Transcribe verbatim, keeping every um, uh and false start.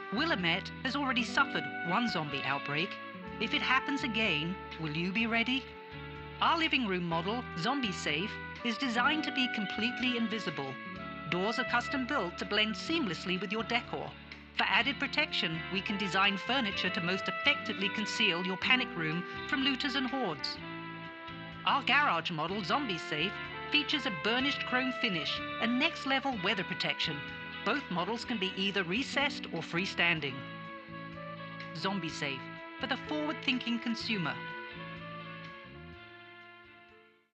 Willamette has already suffered one zombie outbreak. If it happens again, will you be ready? Our living room model, Zombie Safe, is designed to be completely invisible. Doors are custom built to blend seamlessly with your decor. For added protection, we can design furniture to most effectively conceal your panic room from looters and hordes. Our garage model, Zombie Safe, features a burnished chrome finish and next-level weather protection. Both models can be either recessed or freestanding. Zombie Safe, for the forward-thinking consumer.